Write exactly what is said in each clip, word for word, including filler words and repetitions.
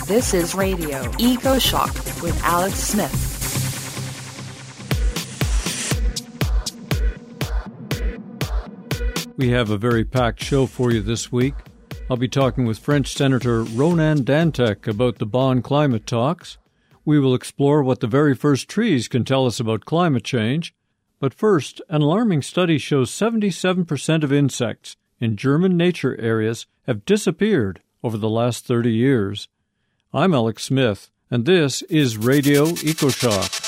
This is Radio Eco Shock with Alex Smith. We have a very packed show for you this week. I'll be talking with French Senator Ronan Dantec about the Bonn climate talks. We will explore what the very first trees can tell us about climate change. But first, an alarming study shows seventy-seven percent of insects in German nature areas have disappeared over the last thirty years. I'm Alex Smith, and this is Radio EcoShock.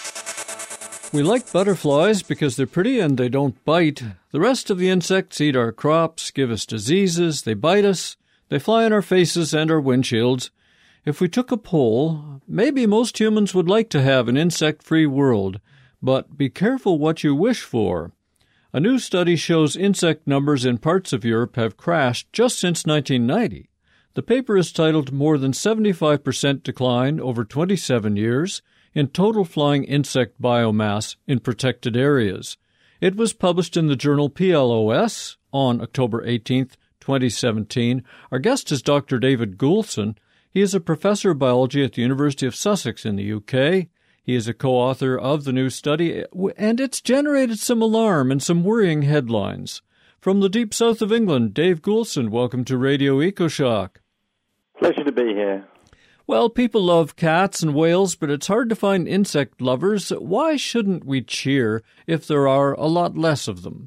We like butterflies because they're pretty and they don't bite. The rest of the insects eat our crops, give us diseases, they bite us, they fly in our faces and our windshields. If we took a poll, maybe most humans would like to have an insect-free world, but be careful what you wish for. A new study shows insect numbers in parts of Europe have crashed just since nineteen ninety. The paper is titled More Than seventy-five percent Decline Over twenty-seven Years in Total Flying Insect Biomass in Protected Areas. It was published in the journal P L O S on October eighteenth, twenty seventeen. Our guest is Doctor David Goulson. He is a professor of biology at the University of Sussex in the U K. He is a co-author of the new study, and it's generated some alarm and some worrying headlines. From the deep south of England, Dave Goulson, welcome to Radio EcoShock. Pleasure to be here. Well, people love cats and whales, but it's hard to find insect lovers. Why shouldn't we cheer if there are a lot less of them?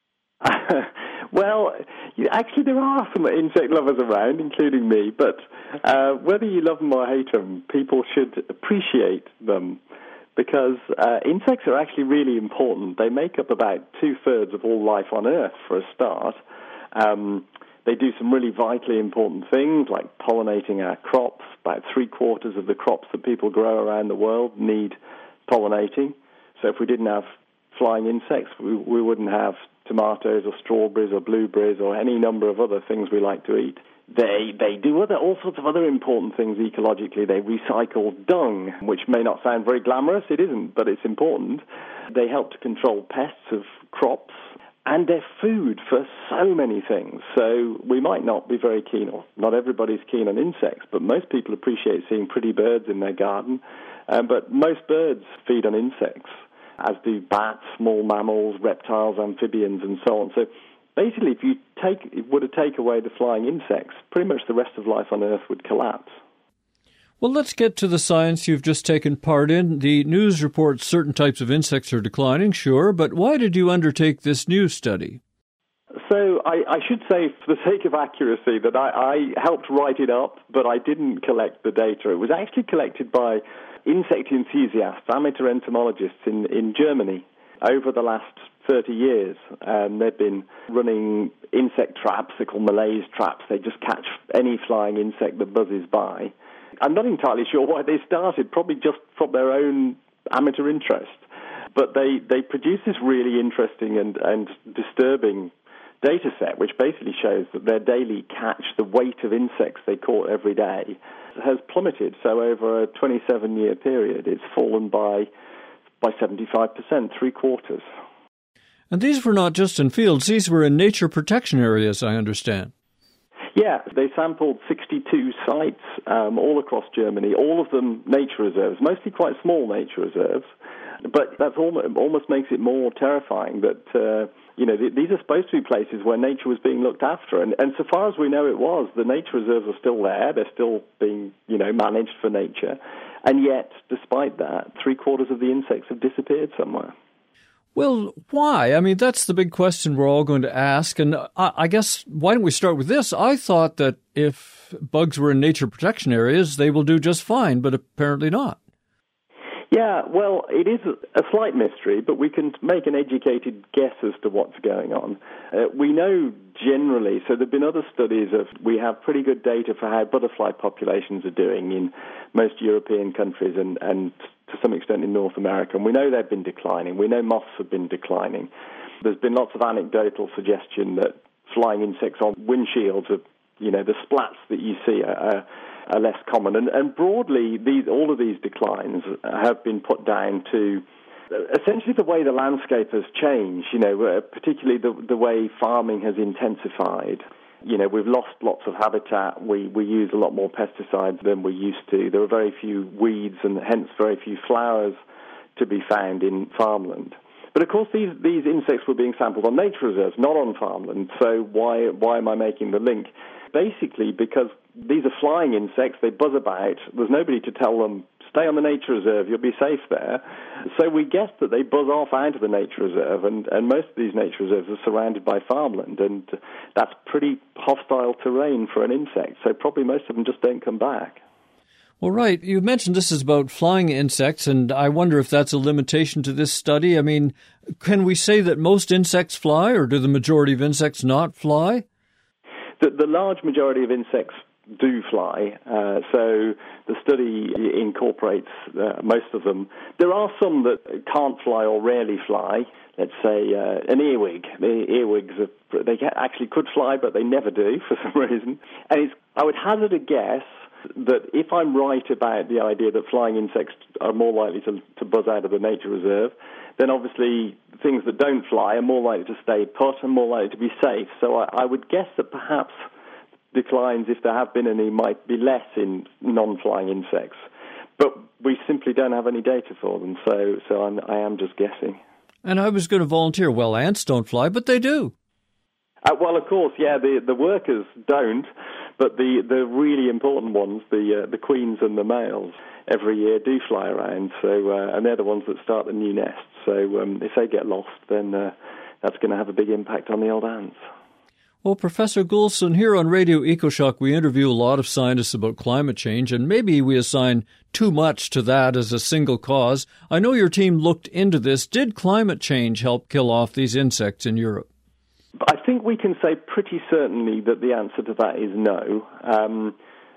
Well, you, actually there are some insect lovers around, including me, but uh, whether you love them or hate them, people should appreciate them because uh, insects are actually really important. They make up about two-thirds of all life on Earth, for a start. Um, they do some really vitally important things like pollinating our crops. About three-quarters of the crops that people grow around the world need pollinating. So if we didn't have flying insects, we, we wouldn't have tomatoes or strawberries or blueberries or any number of other things we like to eat. They they do other all sorts of other important things ecologically. They recycle dung, which may not sound very glamorous. It isn't, but it's important. They help to control pests of crops, and they're food for so many things. So we might not be very keen, or not everybody's keen on insects, but most people appreciate seeing pretty birds in their garden. Um, but most birds feed on insects, as do bats, small mammals, reptiles, amphibians, and so on. So basically, if you take were to take away the flying insects, pretty much the rest of life on Earth would collapse. Well, let's get to the science you've just taken part in. The news reports certain types of insects are declining, sure, but why did you undertake this new study? So I, I should say, for the sake of accuracy, that I, I helped write it up, but I didn't collect the data. It was actually collected by insect enthusiasts, amateur entomologists in, in Germany over the last thirty years. Um, they've been running insect traps. They're called malaise traps. They just catch any flying insect that buzzes by. I'm not entirely sure why they started, probably just from their own amateur interest. But they, they produced this really interesting and, and disturbing data set, which basically shows that their daily catch, the weight of insects they caught every day, has plummeted. So over a twenty-seven-year period, it's fallen by by seventy-five percent, three quarters. And these were not just in fields, these were in nature protection areas, I understand. Yeah, they sampled sixty-two sites um, all across Germany, all of them nature reserves, mostly quite small nature reserves. But that almost makes it more terrifying that, uh, you know, th- these are supposed to be places where nature was being looked after. And, and so far as we know it was, the nature reserves are still there. They're still being, you know, managed for nature. And yet, despite that, three-quarters of the insects have disappeared somewhere. Well, why? I mean, that's the big question we're all going to ask. And I, I guess, why don't we start with this? I thought that if bugs were in nature protection areas, they will do just fine, but apparently not. Yeah, well, it is a slight mystery, but we can make an educated guess as to what's going on. Uh, we know generally, so there have been other studies of, we have pretty good data for how butterfly populations are doing in most European countries and, and to some extent in North America, and we know they've been declining. We know moths have been declining. There's been lots of anecdotal suggestion that flying insects on windshields, are, you know, the splats that you see are, are are less common. And, and broadly, these, all of these declines have been put down to essentially the way the landscape has changed, you know, particularly the, the way farming has intensified. You know, we've lost lots of habitat. We, we use a lot more pesticides than we used to. There are very few weeds and hence very few flowers to be found in farmland. But of course, these, these insects were being sampled on nature reserves, not on farmland. So why why am I making the link? Basically, because these are flying insects, they buzz about. There's nobody to tell them, stay on the nature reserve, you'll be safe there. So we guess that they buzz off out of the nature reserve, and, and most of these nature reserves are surrounded by farmland, and that's pretty hostile terrain for an insect. So probably most of them just don't come back. Well, right. You mentioned this is about flying insects, and I wonder if that's a limitation to this study. I mean, can we say that most insects fly, or do the majority of insects not fly? The, the large majority of insects do fly, uh, so the study incorporates uh, most of them. There are some that can't fly or rarely fly. Let's say uh, an earwig. The earwigs, are, they actually could fly, but they never do for some reason. And it's, I would hazard a guess that if I'm right about the idea that flying insects are more likely to, to buzz out of the nature reserve, then obviously things that don't fly are more likely to stay put and more likely to be safe. So I, I would guess that perhaps declines, if there have been any, might be less in non-flying insects. But we simply don't have any data for them, so, so I'm, I am just guessing. And I was going to volunteer, well, ants don't fly, but they do. Uh, well, of course, yeah, the, the workers don't, but the, the really important ones, the uh, the queens and the males, every year do fly around, so uh, and they're the ones that start the new nests. So um, if they get lost, then uh, that's going to have a big impact on the old ants. Well, Professor Goulson, here on Radio EcoShock, we interview a lot of scientists about climate change, and maybe we assign too much to that as a single cause. I know your team looked into this. Did climate change help kill off these insects in Europe? I think we can say pretty certainly that the answer to that is no. Um,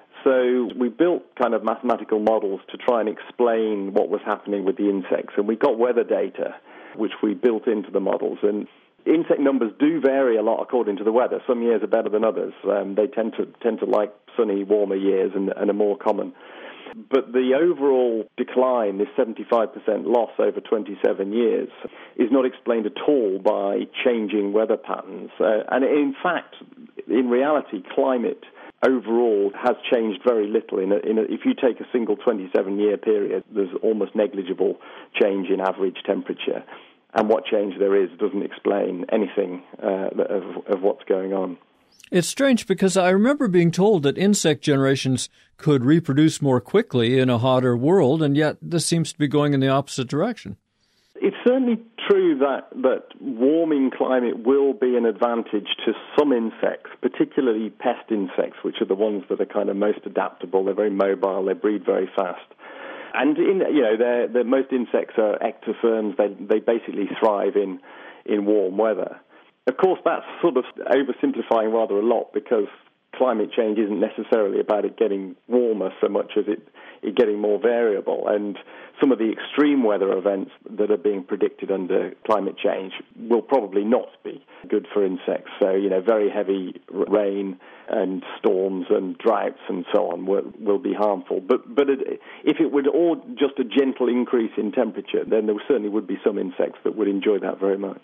so we built kind of mathematical models to try and explain what was happening with the insects, and we got weather data, which we built into the models. And insect numbers do vary a lot according to the weather. Some years are better than others. Um, they tend to tend to like sunny, warmer years and, and are more common. But the overall decline, this seventy-five percent loss over twenty-seven years, is not explained at all by changing weather patterns. Uh, and in fact, in reality, climate overall has changed very little. In a, in a, if you take a single twenty-seven-year period, there's almost negligible change in average temperature. And what change there is doesn't explain anything uh, of, of what's going on. It's strange because I remember being told that insect generations could reproduce more quickly in a hotter world, and yet this seems to be going in the opposite direction. It's certainly true that, that warming climate will be an advantage to some insects, particularly pest insects, which are the ones that are kind of most adaptable. They're very mobile, they breed very fast. And, in, you know, they're, they're, most insects are ectotherms. They, they basically thrive in, in warm weather. Of course, that's sort of oversimplifying rather a lot, because climate change isn't necessarily about it getting warmer so much as it, it getting more variable. And some of the extreme weather events that are being predicted under climate change will probably not be good for insects. So, you know, very heavy rain and storms and droughts and so on will, will be harmful. But, but it, if it were all just a gentle increase in temperature, then there certainly would be some insects that would enjoy that very much.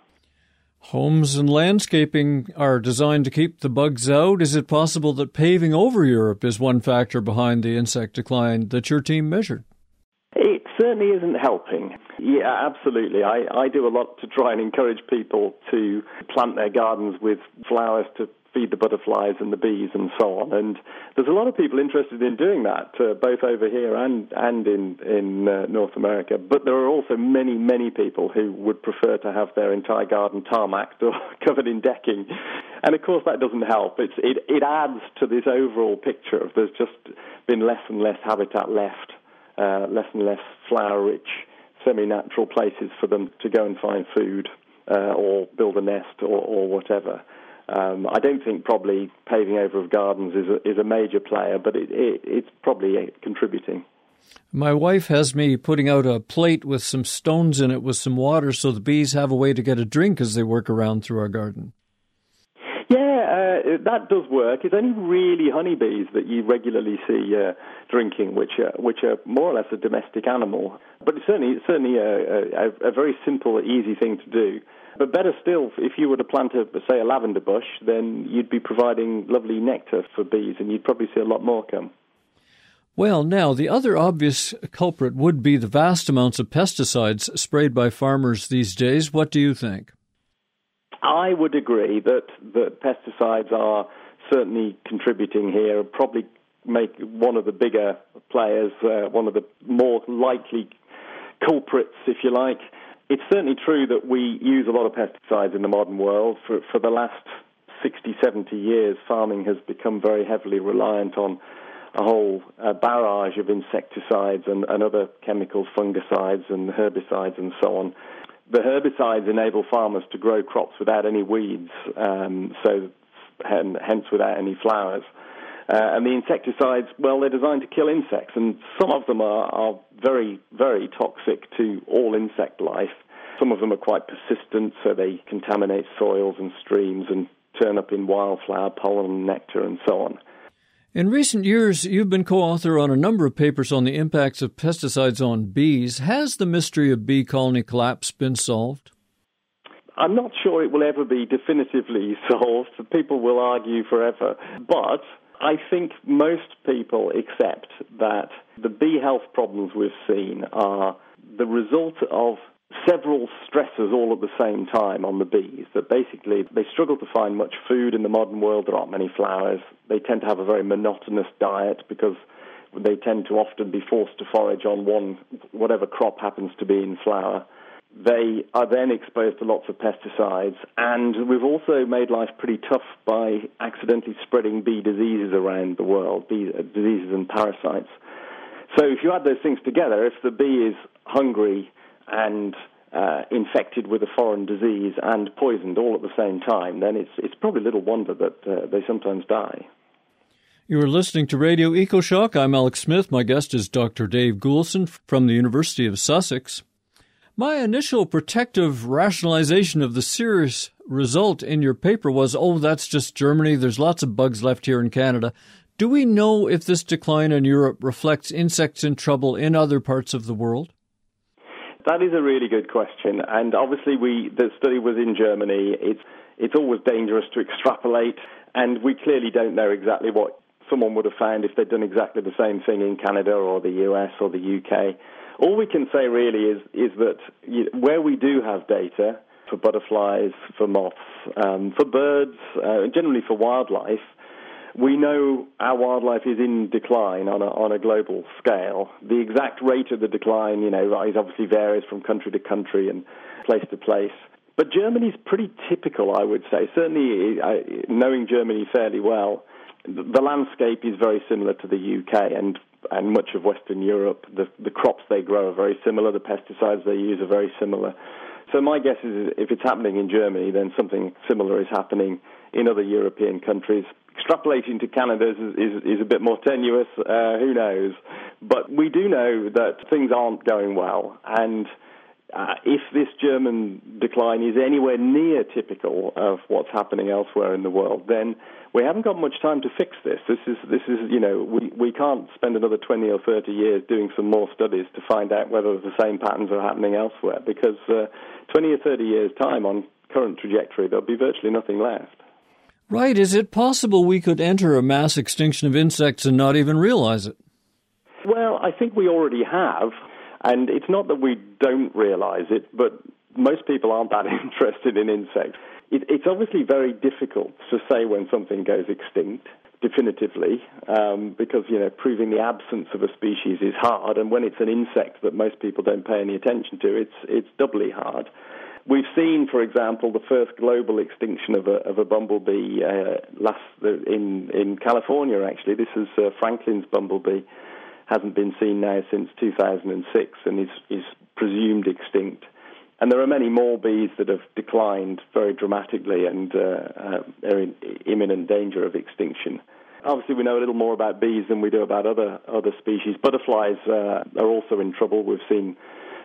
Homes and landscaping are designed to keep the bugs out. Is it possible that paving over Europe is one factor behind the insect decline that your team measured? It certainly isn't helping. Yeah, absolutely. I, I do a lot to try and encourage people to plant their gardens with flowers to feed the butterflies and the bees and so on. And there's a lot of people interested in doing that, uh, both over here and, and in, in uh, North America. But there are also many, many people who would prefer to have their entire garden tarmacked or covered in decking. And, of course, that doesn't help. It's, it, it adds to this overall picture of there's just been less and less habitat left, uh, less and less flower-rich, semi-natural places for them to go and find food uh, or build a nest or, or whatever. Um, I don't think probably paving over of gardens is a, is a major player, but it, it, it's probably contributing. My wife has me putting out a plate with some stones in it with some water so the bees have a way to get a drink as they work around through our garden. Yeah, Yeah, that does work. It's only really honeybees that you regularly see uh, drinking, which are, which are more or less a domestic animal. But it's certainly, it's certainly a, a, a very simple, easy thing to do. But better still, if you were to plant, a, say, a lavender bush, then you'd be providing lovely nectar for bees, and you'd probably see a lot more come. Well, now, the other obvious culprit would be the vast amounts of pesticides sprayed by farmers these days. What do you think? I would agree that, that pesticides are certainly contributing here, probably make one of the bigger players, uh, one of the more likely culprits, if you like. It's certainly true that we use a lot of pesticides in the modern world. For, for the last sixty, seventy years, farming has become very heavily reliant on a whole uh, barrage of insecticides and, and other chemicals, fungicides and herbicides and so on. The herbicides enable farmers to grow crops without any weeds, um, so and hence without any flowers. Uh, and the insecticides, well, they're designed to kill insects, and some of them are, are very, very toxic to all insect life. Some of them are quite persistent, so they contaminate soils and streams and turn up in wildflower pollen, nectar, and so on. In recent years, you've been co-author on a number of papers on the impacts of pesticides on bees. Has the mystery of bee colony collapse been solved? I'm not sure it will ever be definitively solved. People will argue forever. But I think most people accept that the bee health problems we've seen are the result of several stressors all at the same time on the bees, that basically they struggle to find much food in the modern world. There aren't many flowers. They tend to have a very monotonous diet because they tend to often be forced to forage on one, whatever crop happens to be in flower. They are then exposed to lots of pesticides, and we've also made life pretty tough by accidentally spreading bee diseases around the world, bee diseases and parasites. So if you add those things together, if the bee is hungry and uh, infected with a foreign disease and poisoned all at the same time, then it's it's probably little wonder that uh, they sometimes die. You are listening to Radio EcoShock. I'm Alex Smith. My guest is Doctor Dave Goulson from the University of Sussex. My initial protective rationalization of the serious result in your paper was, oh, that's just Germany. There's lots of bugs left here in Canada. Do we know if this decline in Europe reflects insects in trouble in other parts of the world? That is a really good question, and obviously we the study was in Germany. It's it's always dangerous to extrapolate, and we clearly don't know exactly what someone would have found if they'd done exactly the same thing in Canada or the U S or the U K. All we can say really is is that where we do have data for butterflies, for moths, um, for birds, uh, generally for wildlife, we know our wildlife is in decline on a, on a global scale. The exact rate of the decline, you know, is obviously varies from country to country and place to place. But Germany's pretty typical, I would say. Certainly, I, knowing Germany fairly well, the landscape is very similar to the U K and, and much of Western Europe. The, the crops they grow are very similar. The pesticides they use are very similar. So my guess is if it's happening in Germany, then something similar is happening in other European countries. Extrapolating to Canada is, is, is a bit more tenuous, uh, who knows. But we do know that things aren't going well, and uh, if this German decline is anywhere near typical of what's happening elsewhere in the world, then we haven't got much time to fix this. This is, this is, you know, we, we can't spend another twenty or thirty years doing some more studies to find out whether the same patterns are happening elsewhere, because uh, twenty or thirty years' time on current trajectory, there'll be virtually nothing left. Right. Is it possible we could enter a mass extinction of insects and not even realize it? Well, I think we already have, and it's not that we don't realize it, but most people aren't that interested in insects. It, it's obviously very difficult to say when something goes extinct definitively, um, because, you know, proving the absence of a species is hard, and when it's an insect that most people don't pay any attention to, it's it's doubly hard. We've seen, for example, the first global extinction of a, of a bumblebee uh, last in in California. Actually, this is uh, Franklin's bumblebee. Hasn't been seen now since two thousand six, and is is presumed extinct. And there are many more bees that have declined very dramatically and uh, uh, are in imminent danger of extinction. Obviously, we know a little more about bees than we do about other other species. Butterflies uh, are also in trouble. We've seen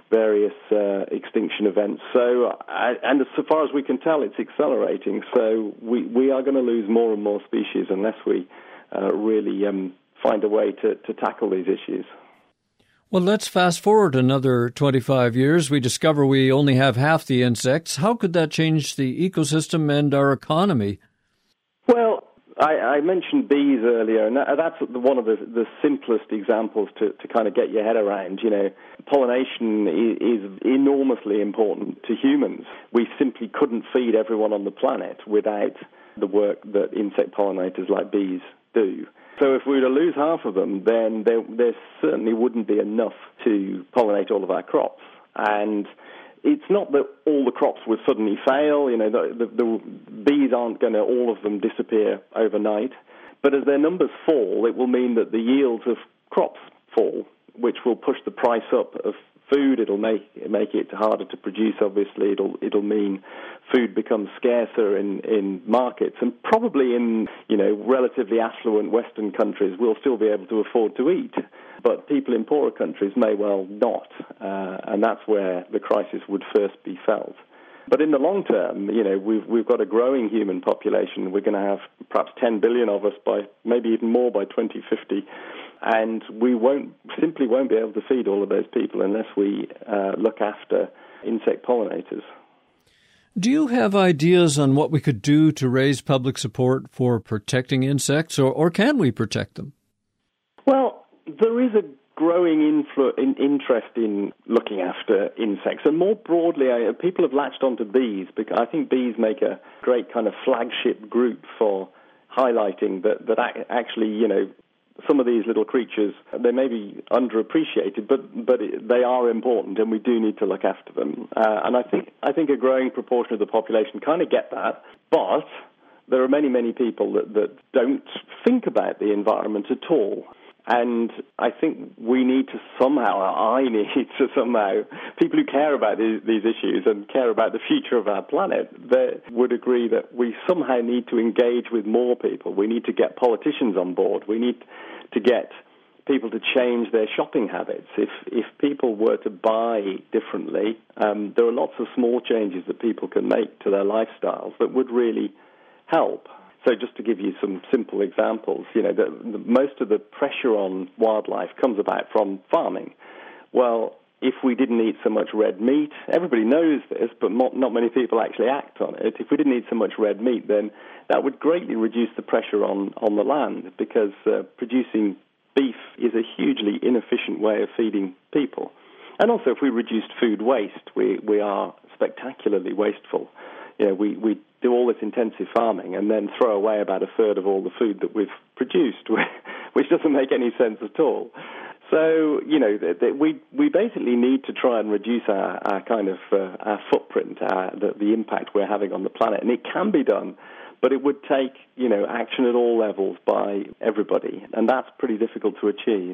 various uh, extinction events. So, uh, and so far as we can tell, it's accelerating. So we, we are going to lose more and more species unless we uh, really um, find a way to, to tackle these issues. Well, let's fast forward another twenty-five years. We discover we only have half the insects. How could that change the ecosystem and our economy? Well, I, I mentioned bees earlier, and that, that's one of the, the simplest examples to, to kind of get your head around. You know, pollination is, is enormously important to humans. We simply couldn't feed everyone on the planet without the work that insect pollinators like bees do. So if we were to lose half of them, then there, there certainly wouldn't be enough to pollinate all of our crops. And it's not that all the crops would suddenly fail. You know, the, the, the bees aren't going to, all of them, disappear overnight. But as their numbers fall, it will mean that the yields of crops fall, which will push the price up of food. It'll make make it harder to produce, obviously. It'll it'll mean food becomes scarcer in, in markets. And probably in, you know, relatively affluent Western countries, we'll still be able to afford to eat. But people in poorer countries may well not. Uh, and that's where the crisis would first be felt. But in the long term, you know, we've we've got a growing human population. We're going to have perhaps ten billion of us by maybe even more by twenty fifty. And we won't simply won't be able to feed all of those people unless we uh, look after insect pollinators. Do you have ideas on what we could do to raise public support for protecting insects, or, or can we protect them? Well, there is a growing influ- in interest in looking after insects. And more broadly, I, people have latched onto bees, because I think bees make a great kind of flagship group for highlighting that, that actually, you know, some of these little creatures, they may be underappreciated, but but they are important, and we do need to look after them. Uh, and I think I think a growing proportion of the population kind of get that, but there are many, many people that, that don't think about the environment at all. And I think we need to somehow, I need to somehow, people who care about these, these issues and care about the future of our planet, they would agree that we somehow need to engage with more people. We need to get politicians on board. We need to get people to change their shopping habits. If if people were to buy differently, um, there are lots of small changes that people can make to their lifestyles that would really help. So just to give you some simple examples, you know, the, the, most of the pressure on wildlife comes about from farming. Well, if we didn't eat so much red meat, everybody knows this, but not, not many people actually act on it. If we didn't eat so much red meat, then that would greatly reduce the pressure on, on the land, because uh, producing beef is a hugely inefficient way of feeding people. And also, if we reduced food waste, we, we are spectacularly wasteful. You know, we, we do all this intensive farming and then throw away about a third of all the food that we've produced, which doesn't make any sense at all. So, you know, we we basically need to try and reduce our, our kind of uh, our footprint, our, the, the impact we're having on the planet. And it can be done, but it would take, you know, action at all levels by everybody. And that's pretty difficult to achieve.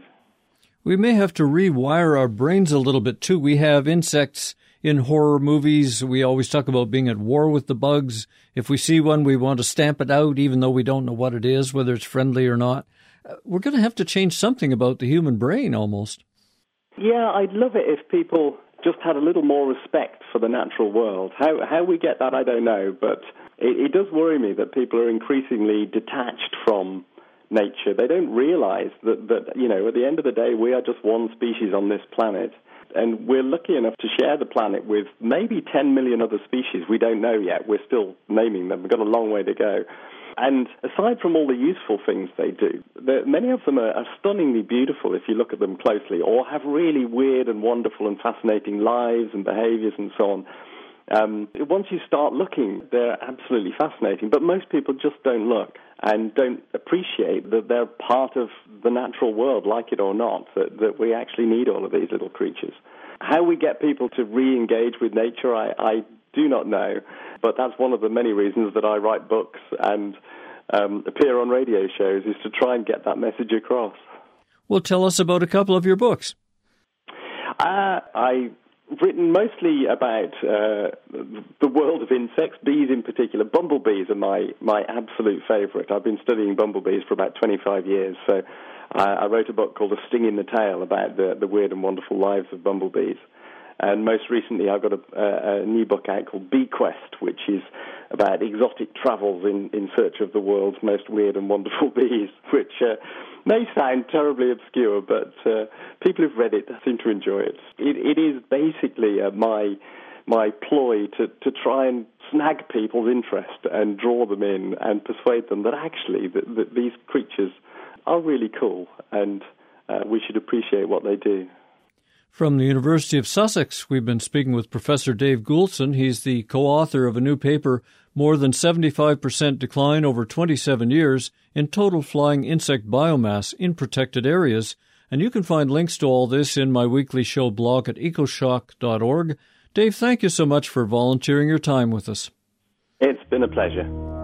We may have to rewire our brains a little bit, too. We have insects in horror movies. We always talk about being at war with the bugs. If we see one, we want to stamp it out, even though we don't know what it is, whether it's friendly or not. We're going to have to change something about the human brain, almost. Yeah, I'd love it if people just had a little more respect for the natural world. How how we get that, I don't know, but it, it does worry me that people are increasingly detached from nature. They don't realize that, that, you know, at the end of the day, we are just one species on this planet. And we're lucky enough to share the planet with maybe ten million other species. We don't know yet. We're still naming them. We've got a long way to go. And aside from all the useful things they do, many of them are, are stunningly beautiful if you look at them closely, or have really weird and wonderful and fascinating lives and behaviors and so on. Um, once you start looking, they're absolutely fascinating. But most people just don't look and don't appreciate that they're part of the natural world, like it or not, that, that we actually need all of these little creatures. How we get people to re-engage with nature, I, I do not know, but that's one of the many reasons that I write books and um, appear on radio shows, is to try and get that message across. Well, tell us about a couple of your books. Uh, I... written mostly about uh, the world of insects, bees in particular. Bumblebees are my, my absolute favorite. I've been studying bumblebees for about twenty-five years, so I, I wrote a book called A Sting in the Tail about the, the weird and wonderful lives of bumblebees. And most recently, I've got a, a, a new book out called Bee Quest, which is about exotic travels in, in search of the world's most weird and wonderful bees, which uh, may sound terribly obscure, but uh, people who've read it seem to enjoy it. It, it is basically uh, my my ploy to, to try and snag people's interest and draw them in and persuade them that actually that, that these creatures are really cool and uh, we should appreciate what they do. From the University of Sussex, we've been speaking with Professor Dave Goulson. He's the co-author of a new paper, More Than seventy-five percent Decline Over twenty-seven Years in Total Flying Insect Biomass in Protected Areas. And you can find links to all this in my weekly show blog at ecoshock dot org. Dave, thank you so much for volunteering your time with us. It's been a pleasure.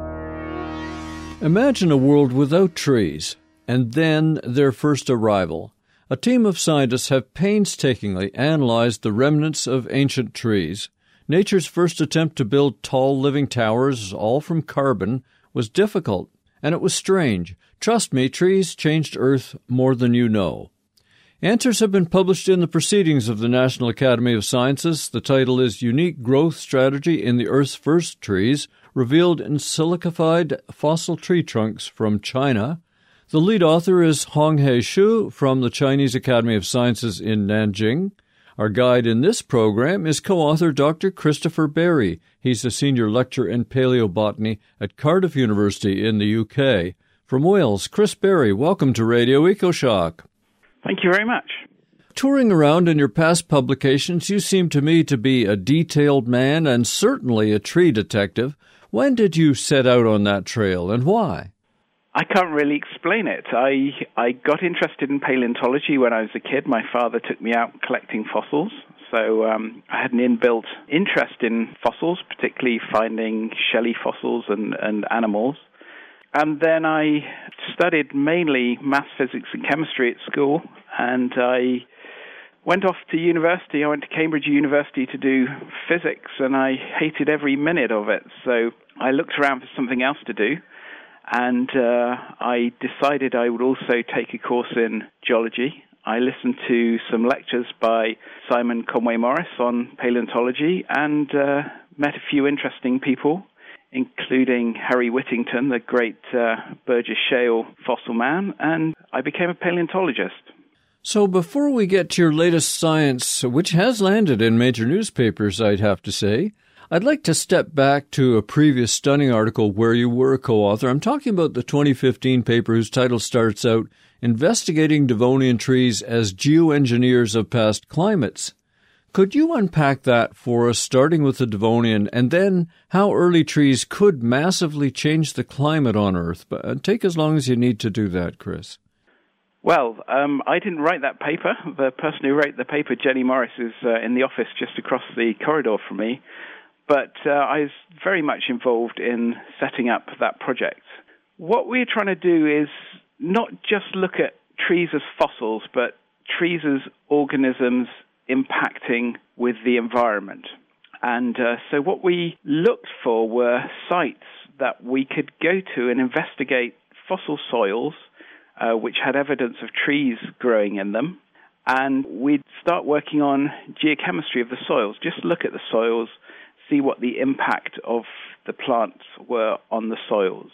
Imagine a world without trees, and then their first arrival. A team of scientists have painstakingly analyzed the remnants of ancient trees. Nature's first attempt to build tall living towers, all from carbon, was difficult, and it was strange. Trust me, trees changed Earth more than you know. Answers have been published in the Proceedings of the National Academy of Sciences. The title is Unique Growth Strategy in the Earth's First Trees, Revealed in Silicified Fossil Tree Trunks from China. The lead author is Honghe Xu from the Chinese Academy of Sciences in Nanjing. Our guide in this program is co-author Doctor Christopher Berry. He's a senior lecturer in paleobotany at Cardiff University in the U K. From Wales, Chris Berry, welcome to Radio EcoShock. Thank you very much. Touring around in your past publications, you seem to me to be a detailed man and certainly a tree detective. When did you set out on that trail and why? I can't really explain it. I I got interested in paleontology when I was a kid. My father took me out collecting fossils, so um, I had an inbuilt interest in fossils, particularly finding shelly fossils and, and animals. And then I studied mainly maths, physics, and chemistry at school, and I went off to university. I went to Cambridge University to do physics, and I hated every minute of it. So I looked around for something else to do, and uh, I decided I would also take a course in geology. I listened to some lectures by Simon Conway Morris on paleontology and uh, met a few interesting people, including Harry Whittington, the great uh, Burgess Shale fossil man, and I became a paleontologist. So before we get to your latest science, which has landed in major newspapers, I'd have to say, I'd like to step back to a previous stunning article where you were a co-author. I'm talking about the twenty fifteen paper whose title starts out, Investigating Devonian Trees as Geoengineers of Past Climates. Could you unpack that for us, starting with the Devonian, and then how early trees could massively change the climate on Earth? But take as long as you need to do that, Chris. Well, um, I didn't write that paper. The person who wrote the paper, Jenny Morris, is uh, in the office just across the corridor from me. But uh, I was very much involved in setting up that project. What we're trying to do is not just look at trees as fossils, but trees as organisms impacting with the environment. And uh, so what we looked for were sites that we could go to and investigate fossil soils, uh, which had evidence of trees growing in them. And we'd start working on geochemistry of the soils, just look at the soils, see what the impact of the plants were on the soils.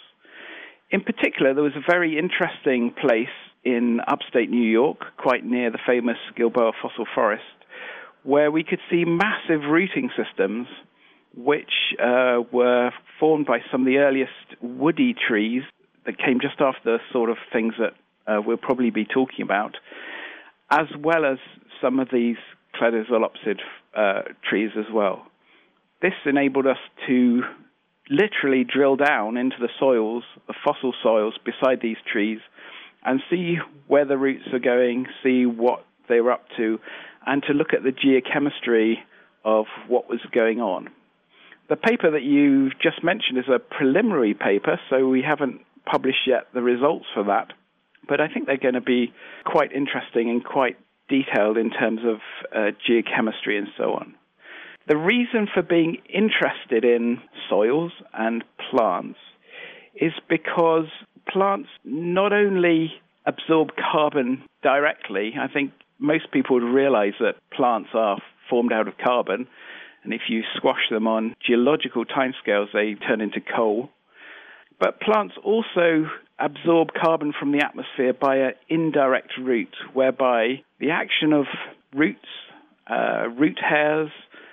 In particular, there was a very interesting place in upstate New York, quite near the famous Gilboa Fossil Forest, where we could see massive rooting systems which uh, were formed by some of the earliest woody trees that came just after the sort of things that uh, we'll probably be talking about, as well as some of these cladozolopsid uh, trees as well. This enabled us to literally drill down into the soils, the fossil soils beside these trees, and see where the roots are going, see what they were up to, and to look at the geochemistry of what was going on. The paper that you just mentioned is a preliminary paper, so we haven't published yet the results for that, but I think they're going to be quite interesting and quite detailed in terms of uh, geochemistry and so on. The reason for being interested in soils and plants is because plants not only absorb carbon directly. I think most people would realize that plants are formed out of carbon. And if you squash them on geological timescales, they turn into coal. But plants also absorb carbon from the atmosphere by an indirect route, whereby the action of roots, uh, root hairs,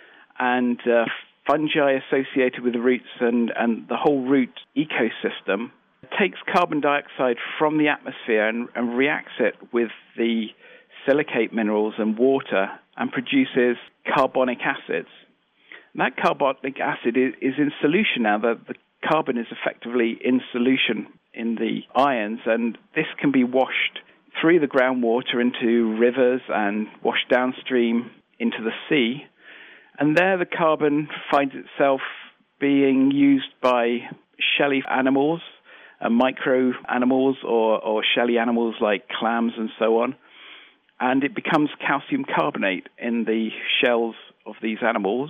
and uh, fungi associated with the roots and, and the whole root ecosystem takes carbon dioxide from the atmosphere and, and reacts it with the silicate minerals and water and produces carbonic acids. And that carbonic acid is, is in solution now. The, the carbon is effectively in solution in the ions, and this can be washed through the groundwater into rivers and washed downstream into the sea. And there the carbon finds itself being used by shelly animals, uh, micro animals or, or shelly animals like clams and so on. And it becomes calcium carbonate in the shells of these animals.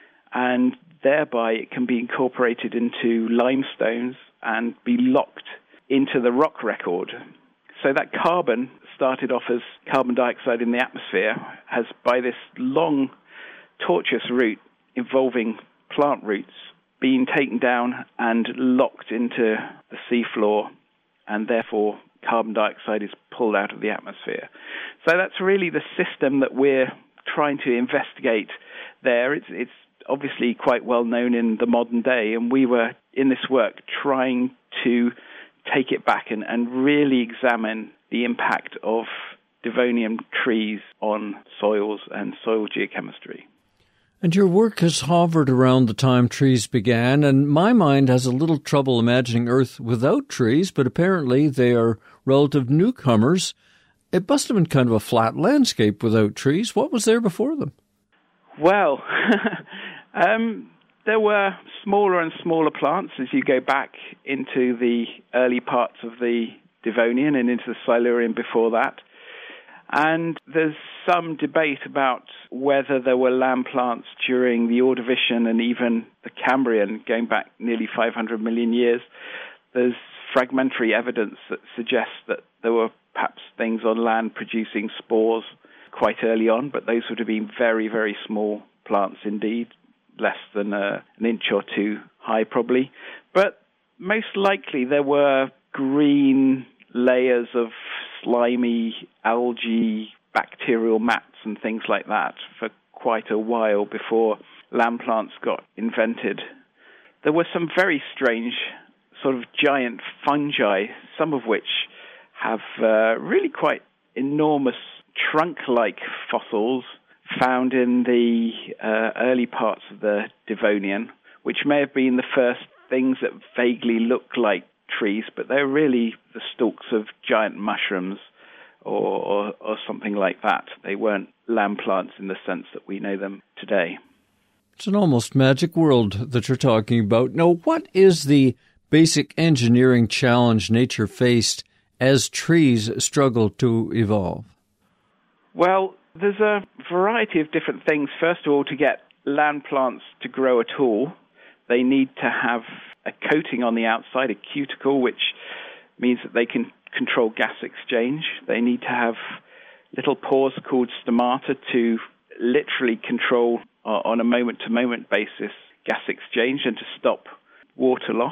And thereby it can be incorporated into limestones and be locked into the rock record. So that carbon started off as carbon dioxide in the atmosphere has, by this long, tortuous route involving plant roots, been taken down and locked into the seafloor, and therefore carbon dioxide is pulled out of the atmosphere. So that's really the system that we're trying to investigate there. It's, it's obviously quite well known in the modern day, and we were in this work trying to take it back and, and really examine the impact of Devonian trees on soils and soil geochemistry. And your work has hovered around the time trees began, and my mind has a little trouble imagining Earth without trees, but apparently they are relative newcomers. It must have been kind of a flat landscape without trees. What was there before them? Well, um, there were smaller and smaller plants as you go back into the early parts of the Devonian and into the Silurian before that. And there's some debate about whether there were land plants during the Ordovician and even the Cambrian, going back nearly five hundred million years. There's fragmentary evidence that suggests that there were perhaps things on land producing spores quite early on, but those would have been very, very small plants indeed, less than uh, an inch or two high probably. But most likely there were green layers of slimy algae, bacterial mats and things like that for quite a while before land plants got invented. There were some very strange sort of giant fungi, some of which have uh, really quite enormous trunk-like fossils found in the uh, early parts of the Devonian, which may have been the first things that vaguely looked like trees, but they're really the stalks of giant mushrooms or, or, or something like that. They weren't land plants in the sense that we know them today. It's an almost magic world that you're talking about. Now, what is the basic engineering challenge nature faced as trees struggle to evolve? Well, there's a variety of different things. First of all, to get land plants to grow at all, they need to have a coating on the outside, a cuticle, which means that they can control gas exchange. They need to have little pores called stomata to literally control, uh, on a moment-to-moment basis, gas exchange and to stop water loss.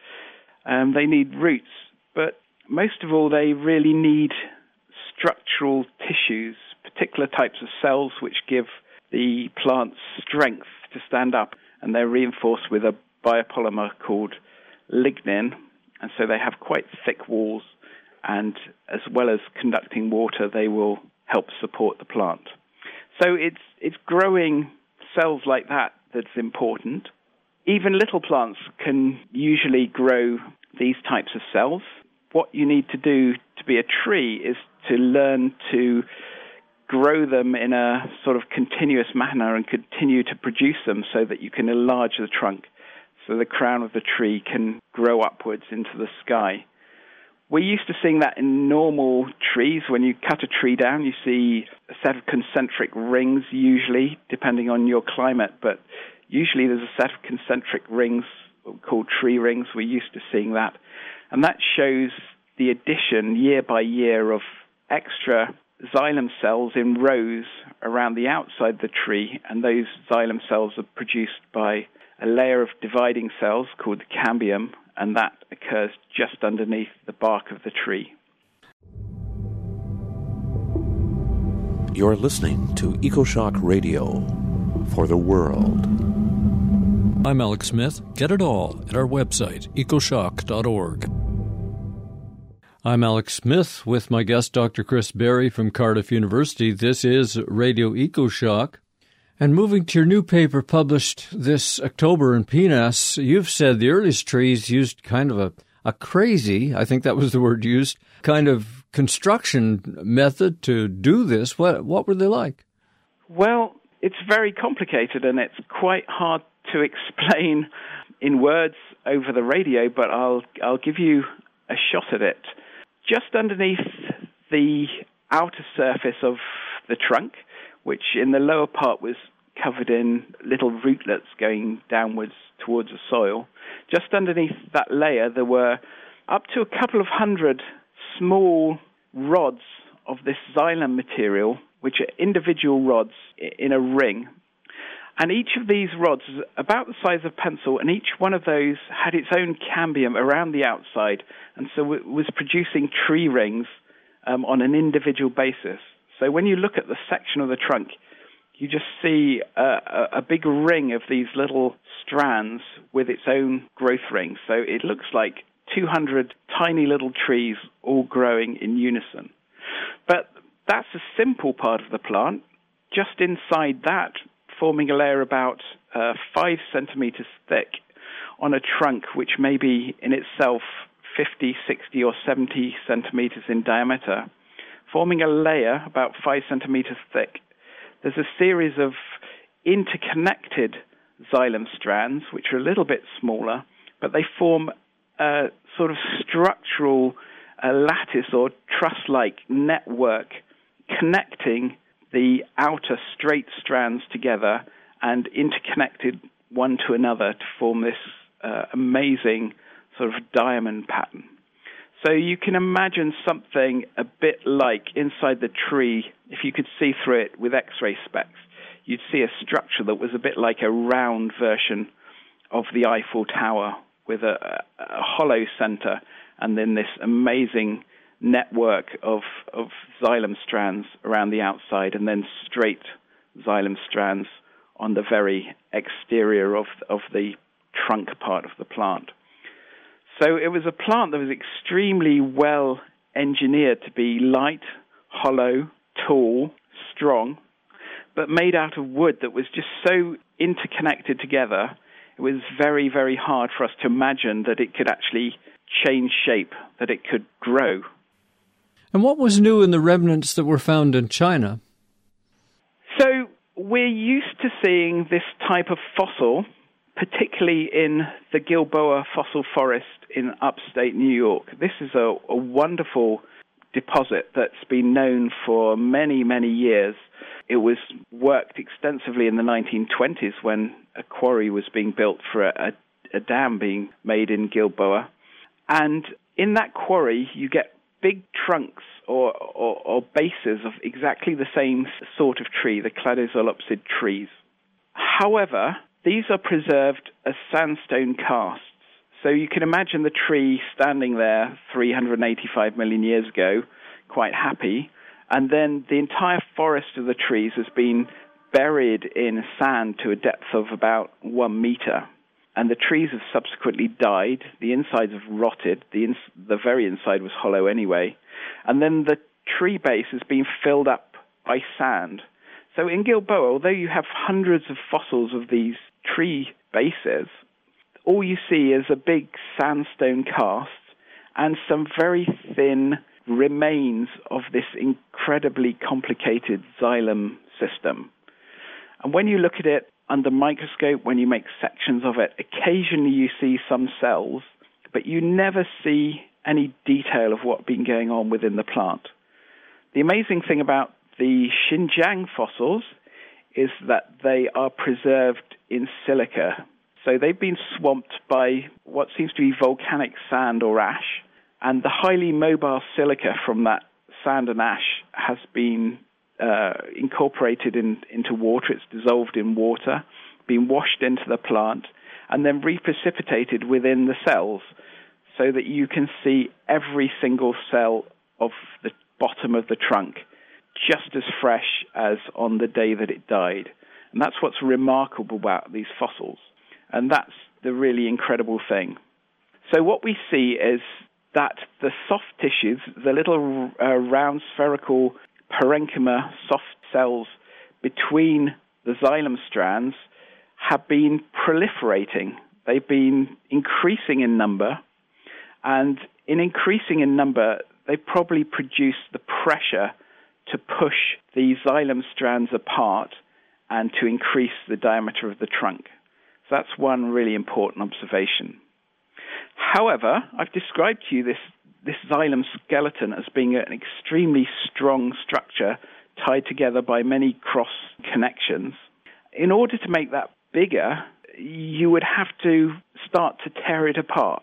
Um, they need roots, but most of all, they really need structural tissues, particular types of cells which give the plants strength to stand up, and they're reinforced with a biopolymer called lignin, and so they have quite thick walls, and as well as conducting water, they will help support the plant. So it's it's growing cells like that that's important. Even little plants can usually grow these types of cells. What you need to do to be a tree is to learn to grow them in a sort of continuous manner and continue to produce them so that you can enlarge the trunk so the crown of the tree can grow upwards into the sky. We're used to seeing that in normal trees. When you cut a tree down, you see a set of concentric rings, usually, depending on your climate, but usually there's a set of concentric rings called tree rings. We're used to seeing that. And that shows the addition, year by year, of extra xylem cells in rows around the outside of the tree, and those xylem cells are produced by a layer of dividing cells called the cambium, and that occurs just underneath the bark of the tree. You're listening to EcoShock Radio for the world. I'm Alex Smith. Get it all at our website, ecoshock dot org. I'm Alex Smith with my guest, Doctor Chris Berry from Cardiff University. This is Radio EcoShock. And moving to your new paper published this October in P N A S, you've said the earliest trees used kind of a, a crazy, I think that was the word used, kind of construction method to do this. What, what were they like? Well, it's very complicated and it's quite hard to explain in words over the radio, but I'll I'll give you a shot at it. Just underneath the outer surface of the trunk, which in the lower part was covered in little rootlets going downwards towards the soil, just underneath that layer there were up to a couple of hundred small rods of this xylem material, which are individual rods in a ring. And each of these rods was about the size of a pencil, and each one of those had its own cambium around the outside, and so it was producing tree rings um, on an individual basis. So when you look at the section of the trunk, you just see a, a, a big ring of these little strands with its own growth ring. So it looks like two hundred tiny little trees all growing in unison. But that's a simple part of the plant. Just inside that, forming a layer about uh, five centimeters thick on a trunk which may be in itself fifty, sixty, or seventy centimeters in diameter, forming a layer about five centimeters thick. There's a series of interconnected xylem strands, which are a little bit smaller, but they form a sort of structural uh, lattice or truss-like network connecting the outer straight strands together and interconnected one to another to form this uh, amazing sort of diamond pattern. So you can imagine something a bit like inside the tree, if you could see through it with X-ray specs, you'd see a structure that was a bit like a round version of the Eiffel Tower with a, a, a hollow center and then this amazing network of, of xylem strands around the outside and then straight xylem strands on the very exterior of, of the trunk part of the plant. So it was a plant that was extremely well engineered to be light, hollow, tall, strong, but made out of wood that was just so interconnected together, it was very, very hard for us to imagine that it could actually change shape, that it could grow. And what was new in the remnants that were found in China? So we're used to seeing this type of fossil, particularly in the Gilboa fossil forest in upstate New York. This is a, a wonderful deposit that's been known for many, many years. It was worked extensively in the nineteen twenties when a quarry was being built for a, a, a dam being made in Gilboa. And in that quarry, you get big trunks or, or, or bases of exactly the same sort of tree, the cladoxylopsid trees. However, these are preserved as sandstone casts. So you can imagine the tree standing there three hundred eighty-five million years ago, quite happy, and then the entire forest of the trees has been buried in sand to a depth of about one meter. And the trees have subsequently died, the insides have rotted, the, ins- the very inside was hollow anyway, and then the tree base has been filled up by sand. So in Gilboa, although you have hundreds of fossils of these tree bases, all you see is a big sandstone cast and some very thin remains of this incredibly complicated xylem system. And when you look at it under microscope, when you make sections of it, occasionally you see some cells, but you never see any detail of what's been going on within the plant. The amazing thing about the Xinjiang fossils is that they are preserved in silica. So they've been swamped by what seems to be volcanic sand or ash, and the highly mobile silica from that sand and ash has been uh, incorporated in, into water, it's dissolved in water, being washed into the plant, and then reprecipitated within the cells so that you can see every single cell of the bottom of the trunk just as fresh as on the day that it died. And that's what's remarkable about these fossils. And that's the really incredible thing. So what we see is that the soft tissues, the little uh, round spherical parenchyma soft cells between the xylem strands, have been proliferating. They've been increasing in number, and in increasing in number, they probably produce the pressure to push the xylem strands apart and to increase the diameter of the trunk. So that's one really important observation. However, I've described to you this, this xylem skeleton as being an extremely strong structure tied together by many cross connections. In order to make that bigger, you would have to start to tear it apart.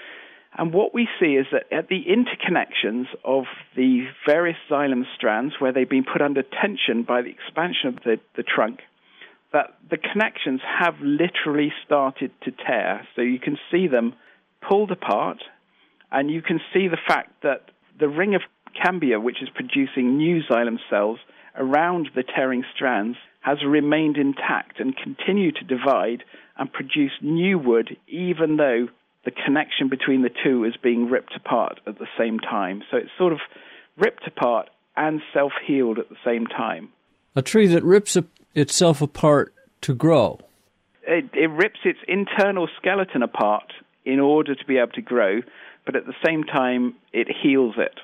And what we see is that at the interconnections of the various xylem strands, where they've been put under tension by the expansion of the, the trunk, that the connections have literally started to tear. So you can see them pulled apart, and you can see the fact that the ring of cambia, which is producing new xylem cells around the tearing strands, has remained intact and continued to divide and produce new wood, even though the connection between the two is being ripped apart at the same time. So it's sort of ripped apart and self-healed at the same time. A tree that rips itself apart to grow. It, it rips its internal skeleton apart in order to be able to grow, but at the same time, it heals it.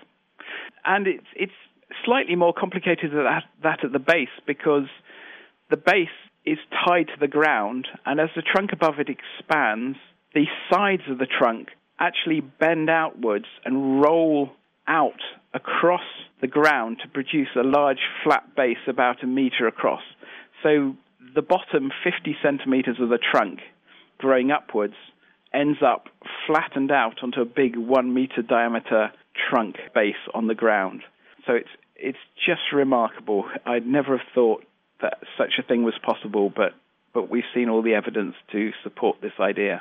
And it's, it's slightly more complicated than that, that at the base, because the base is tied to the ground, and as the trunk above it expands, the sides of the trunk actually bend outwards and roll out across the ground to produce a large flat base about a meter across. So the bottom fifty centimeters of the trunk growing upwards ends up flattened out onto a big one meter diameter trunk base on the ground. So it's it's just remarkable. I'd never have thought that such a thing was possible, but, but we've seen all the evidence to support this idea.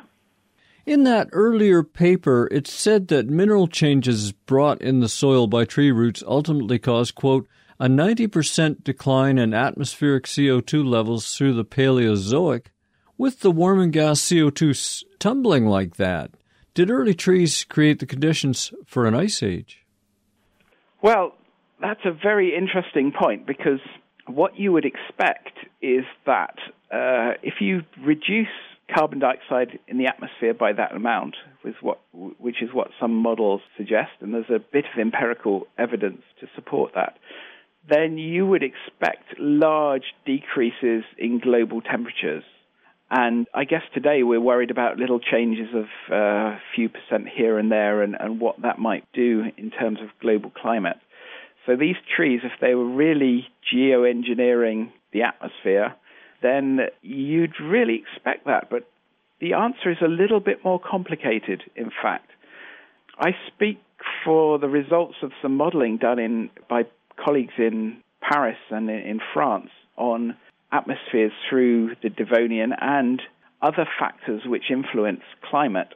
In that earlier paper, it said that mineral changes brought in the soil by tree roots ultimately cause, quote, a ninety percent decline in atmospheric C O two levels through the Paleozoic. With the warming gas C O two tumbling like that, did early trees create the conditions for an ice age? Well, that's a very interesting point, because what you would expect is that uh, if you reduce carbon dioxide in the atmosphere by that amount, which is, what, which is what some models suggest, and there's a bit of empirical evidence to support that, then you would expect large decreases in global temperatures. And I guess today we're worried about little changes of a uh, few percent here and there, and, and what that might do in terms of global climate. So these trees, if they were really geoengineering the atmosphere, then you'd really expect that. But the answer is a little bit more complicated, in fact. I speak for the results of some modeling done in by colleagues in Paris and in, in France on atmospheres through the Devonian and other factors which influence climate.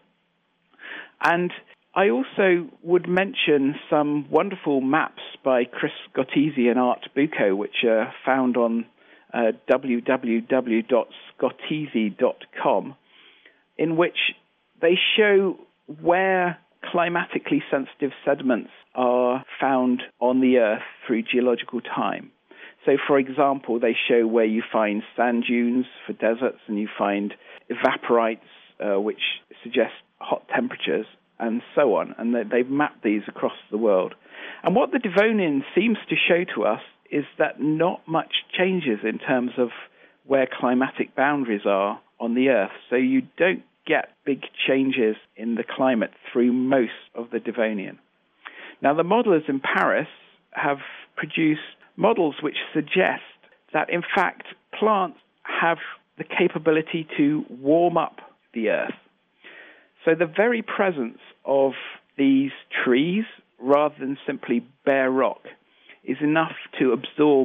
And I also would mention some wonderful maps by Chris Scottese and Art Bucco, which are found on uh, w w w dot scottese dot com, in which they show where climatically sensitive sediments are found on the Earth through geological time. So, for example, they show where you find sand dunes for deserts, and you find evaporites, uh, which suggest hot temperatures, and so on. And they've mapped these across the world. And what the Devonian seems to show to us is that not much changes in terms of where climatic boundaries are on the Earth. So you don't get big changes in the climate through most of the Devonian. Now, the modelers in Paris have produced models which suggest that, in fact, plants have the capability to warm up the Earth. So the very presence of these trees, rather than simply bare rock, is enough to absorb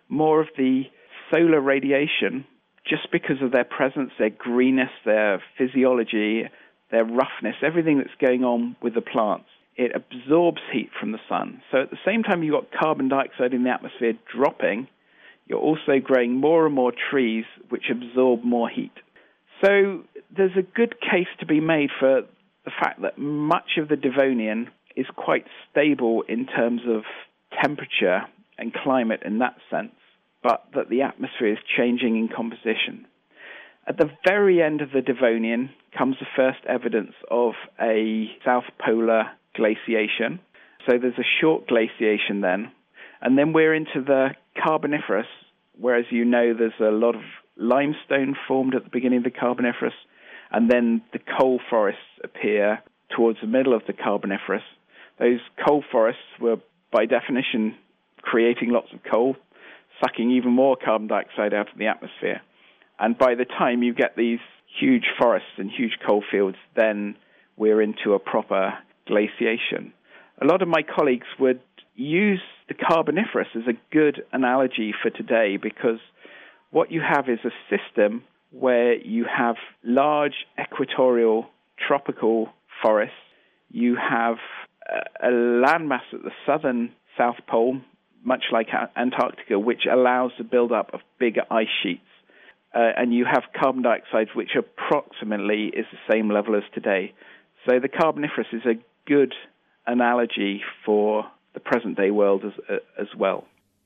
more of the solar radiation, just because of their presence, their greenness, their physiology, their roughness, everything that's going on with the plants. It absorbs heat from the sun. So at the same time you've got carbon dioxide in the atmosphere dropping, you're also growing more and more trees which absorb more heat. So there's a good case to be made for the fact that much of the Devonian is quite stable in terms of temperature and climate in that sense, but that the atmosphere is changing in composition. At the very end of the Devonian comes the first evidence of a South Polar glaciation. So there's a short glaciation then, and then we're into the Carboniferous, whereas you know there's a lot of limestone formed at the beginning of the Carboniferous, and then the coal forests appear towards the middle of the Carboniferous. Those coal forests were, by definition, creating lots of coal, sucking even more carbon dioxide out of the atmosphere. And by the time you get these huge forests and huge coal fields, then we're into a proper glaciation. A lot of my colleagues would use the Carboniferous as a good analogy for today, because what you have is a system where you have large equatorial tropical forests. You have a landmass at the southern South Pole, much like Antarctica, which allows the build-up of bigger ice sheets. Uh, and you have carbon dioxide, which approximately is the same level as today. So the Carboniferous is a good analogy for the present-day world as, uh, as well.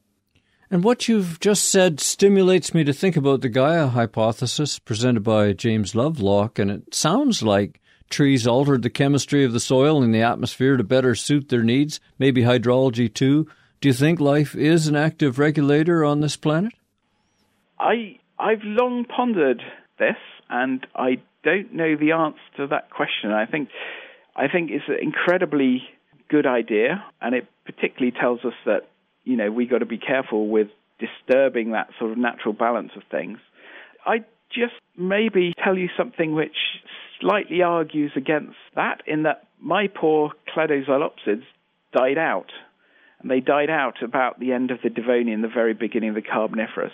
And what you've just said stimulates me to think about the Gaia hypothesis presented by James Lovelock, and it sounds like trees altered the chemistry of the soil and the atmosphere to better suit their needs, maybe hydrology too. Do you think life is an active regulator on this planet? I, I've long pondered this, and I don't know the answer to that question. I think, I think it's an incredibly good idea, and it particularly tells us that, you know, we got to be careful with disturbing that sort of natural balance of things. I just maybe tell you something which slightly argues against that, in that my poor Cladoxylopsids died out. And they died out about the end of the Devonian, the very beginning of the Carboniferous.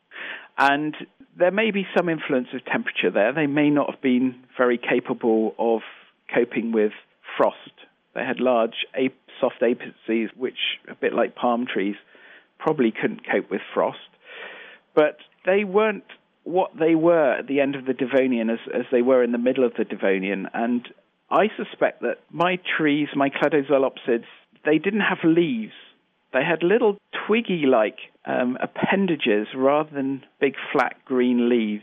And there may be some influence of temperature there. They may not have been very capable of coping with frost. They had large ap- soft apices, which, a bit like palm trees, probably couldn't cope with frost. But they weren't what they were at the end of the Devonian as, as they were in the middle of the Devonian. And I suspect that my trees, my Cladoxylopsids, they didn't have leaves. They had little twiggy-like um, appendages rather than big flat green leaves.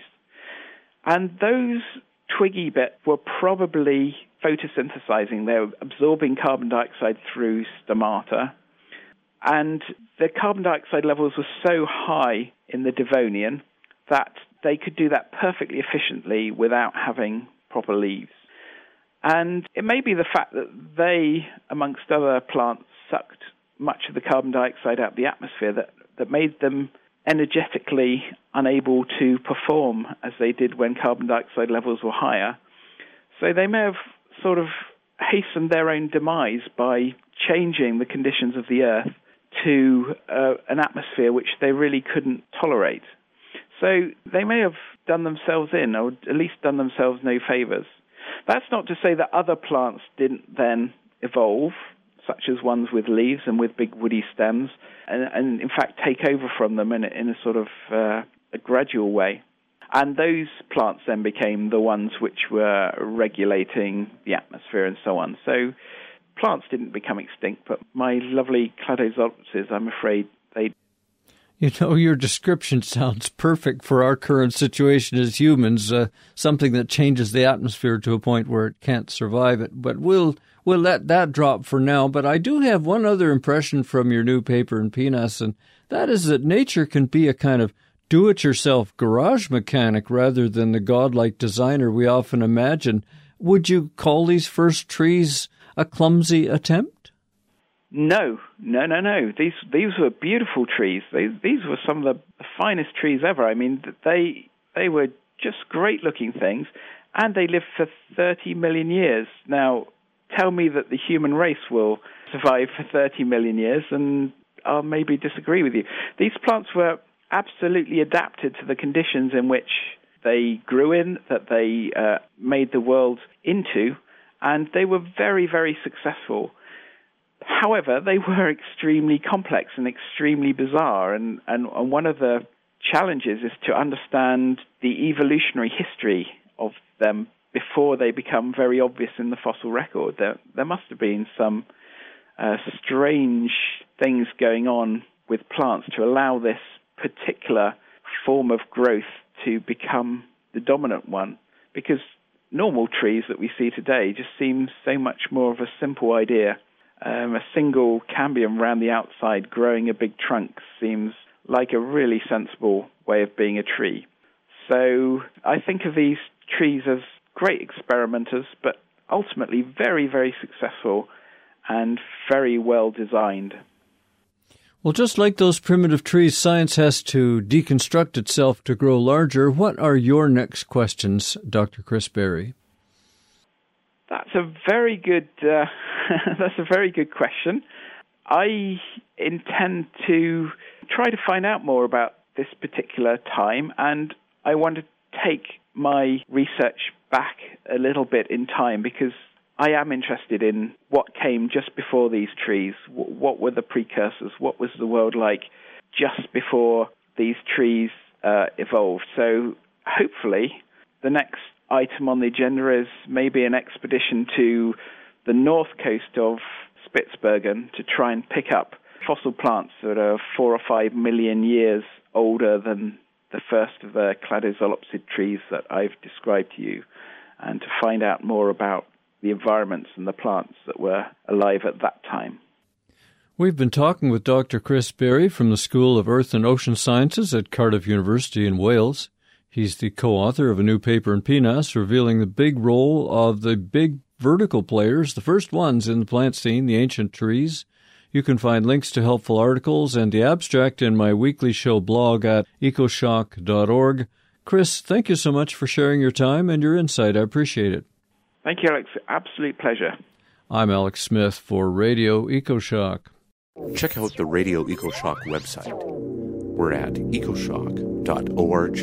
And those twiggy bits were probably photosynthesizing. They were absorbing carbon dioxide through stomata. And the carbon dioxide levels were so high in the Devonian that they could do that perfectly efficiently without having proper leaves. And it may be the fact that they, amongst other plants, sucked much of the carbon dioxide out of the atmosphere that, that made them energetically unable to perform as they did when carbon dioxide levels were higher. So they may have sort of hastened their own demise by changing the conditions of the Earth to uh, an atmosphere which they really couldn't tolerate. So they may have done themselves in, or at least done themselves no favors. That's not to say that other plants didn't then evolve, such as ones with leaves and with big woody stems, and, and in fact take over from them in a, in a sort of uh, a gradual way. And those plants then became the ones which were regulating the atmosphere and so on. So plants didn't become extinct, but my lovely Cladoxylopsids, I'm afraid they... You know, your description sounds perfect for our current situation as humans, uh, something that changes the atmosphere to a point where it can't survive it. But we'll we'll let that drop for now. But I do have one other impression from your new paper in P N A S, and that is that nature can be a kind of do-it-yourself garage mechanic rather than the godlike designer we often imagine. Would you call these first trees a clumsy attempt? No, no, no, no. These these were beautiful trees. These these were some of the finest trees ever. I mean, they they were just great-looking things, and they lived for thirty million years. Now, tell me that the human race will survive for thirty million years, and I'll maybe disagree with you. These plants were absolutely adapted to the conditions in which they grew in, that they uh, made the world into, and they were very, very successful. However, they were extremely complex and extremely bizarre, and, and, and one of the challenges is to understand the evolutionary history of them before they become very obvious in the fossil record. There, there must have been some uh, strange things going on with plants to allow this particular form of growth to become the dominant one, because normal trees that we see today just seem so much more of a simple idea. Um, a single cambium around the outside growing a big trunk seems like a really sensible way of being a tree. So I think of these trees as great experimenters, but ultimately very, very successful and very well designed. Well, just like those primitive trees, science has to deconstruct itself to grow larger. What are your next questions, Doctor Chris Berry? That's a very good. Uh, that's a very good question. I intend to try to find out more about this particular time, and I want to take my research back a little bit in time, because I am interested in what came just before these trees. What were the precursors? What was the world like just before these trees uh, evolved? So hopefully the next item on the agenda is maybe an expedition to the north coast of Spitsbergen to try and pick up fossil plants that are four or five million years older than the first of the cladizolopsid trees that I've described to you, and to find out more about the environments and the plants that were alive at that time. We've been talking with Doctor Chris Berry from the School of Earth and Ocean Sciences at Cardiff University in Wales. He's the co-author of a new paper in P N A S revealing the big role of the big vertical players, the first ones in the plant scene, the ancient trees. You can find links to helpful articles and the abstract in my weekly show blog at ecoshock dot org. Chris, thank you so much for sharing your time and your insight. I appreciate it. Thank you, Alex. Absolute pleasure. I'm Alex Smith for Radio EcoShock. Check out the Radio EcoShock website. We're at ecoshock dot org.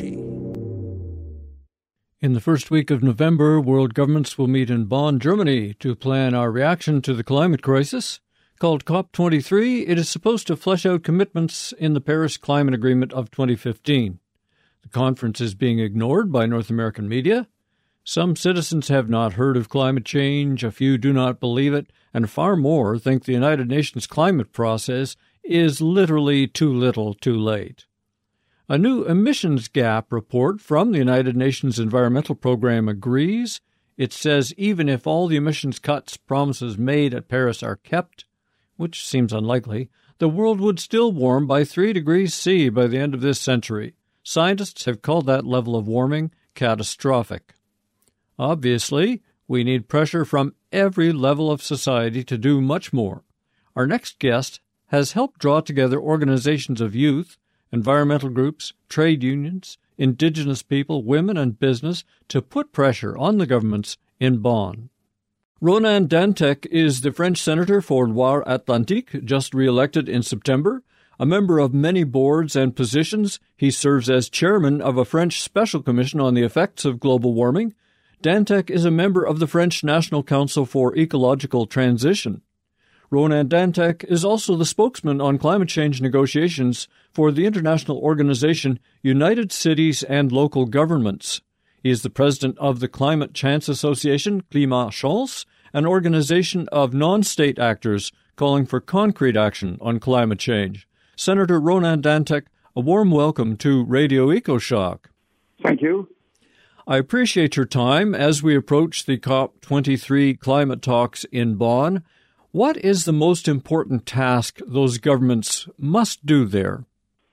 In the first week of November, world governments will meet in Bonn, Germany, to plan our reaction to the climate crisis. Called COP twenty-three, it is supposed to flesh out commitments in the Paris Climate Agreement of twenty fifteen. The conference is being ignored by North American media. Some citizens have not heard of climate change, a few do not believe it, and far more think the United Nations climate process is literally too little too late. A new emissions gap report from the United Nations Environmental Program agrees. It says even if all the emissions cuts promises made at Paris are kept, which seems unlikely, the world would still warm by three degrees C by the end of this century. Scientists have called that level of warming catastrophic. Obviously, we need pressure from every level of society to do much more. Our next guest has helped draw together organizations of youth, environmental groups, trade unions, indigenous people, women, and business to put pressure on the governments in Bonn. Ronan Dantec is the French senator for Loire-Atlantique, just re-elected in September. A member of many boards and positions, he serves as chairman of a French special commission on the effects of global warming. Dantec is a member of the French National Council for Ecological Transition. Ronan Dantec is also the spokesman on climate change negotiations for the international organization United Cities and Local Governments. He is the president of the Climate Chance Association, Climat Chance, an organization of non-state actors calling for concrete action on climate change. Senator Ronan Dantec, a warm welcome to Radio EcoShock. Thank you. I appreciate your time as we approach the COP twenty-three climate talks in Bonn. What is the most important task those governments must do there?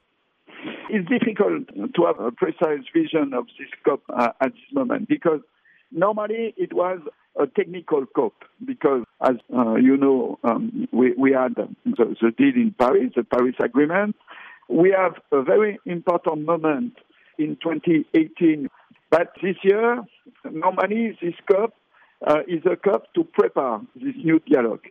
It's difficult to have a precise vision of this COP uh, at this moment, because normally it was a technical COP, because as uh, you know, um, we, we had the, the deal in Paris, the Paris Agreement. We have a very important moment in twenty eighteen. But this year, normally this COP uh, is a COP to prepare this new dialogue.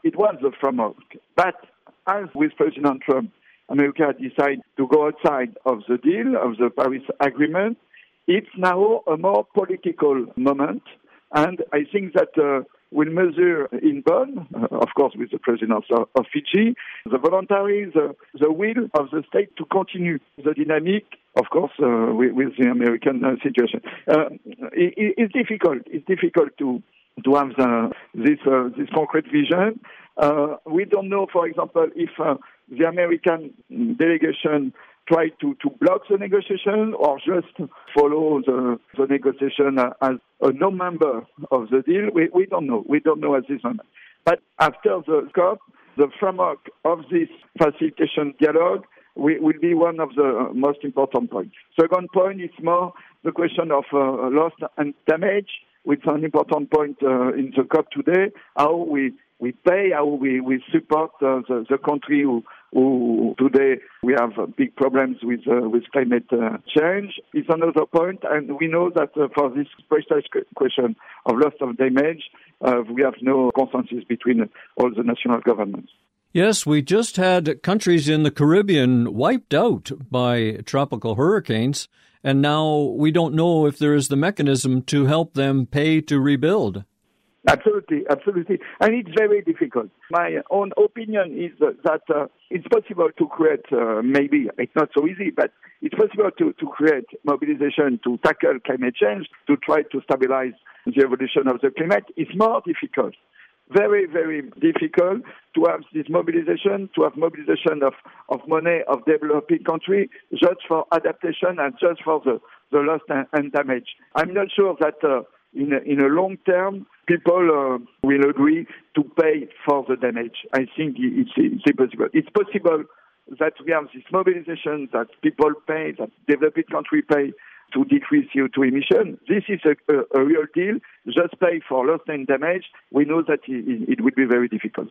it was the framework. But as with President Trump, America decided to go outside of the deal, of the Paris Agreement, it's now a more political moment. And I think that uh, we'll measure in Bonn, uh, of course with the president of, of Fiji, the voluntary, the, the will of the state to continue the dynamic, of course, uh, with, with the American uh, situation. Uh, it, it's difficult. It's difficult to to have the, this uh, this concrete vision. Uh, we don't know, for example, if uh, the American delegation try to, to block the negotiation or just follow the, the negotiation as a non-member of the deal. We, we don't know. We don't know at this moment. But after the COP, the framework of this facilitation dialogue will, will be one of the most important points. Second point is more the question of uh, loss and damage, which is an important point uh, in the COP today, how we, we pay, how we, we support uh, the, the country who, who today we have uh, big problems with uh, with climate uh, change. It's another point, and we know that uh, for this precise question of loss of damage, uh, we have no consensus between all the national governments. Yes, we just had countries in the Caribbean wiped out by tropical hurricanes, and now we don't know if there is the mechanism to help them pay to rebuild. Absolutely, absolutely. And it's very difficult. My own opinion is that uh, it's possible to create, uh, maybe it's not so easy, but it's possible to, to create mobilization to tackle climate change, to try to stabilize the evolution of the climate. It's more difficult. Very, very difficult to have this mobilization, to have mobilization of, of money of developing countries just for adaptation and just for the, the loss and, and damage. I'm not sure that uh, in, a, in a long term, people uh, will agree to pay for the damage. I think it's, it's impossible. It's possible that we have this mobilization that people pay, that developing countries pay to decrease C O two emission. This is a, a, a real deal. Just pay for loss and damage. We know that it, it would be very difficult.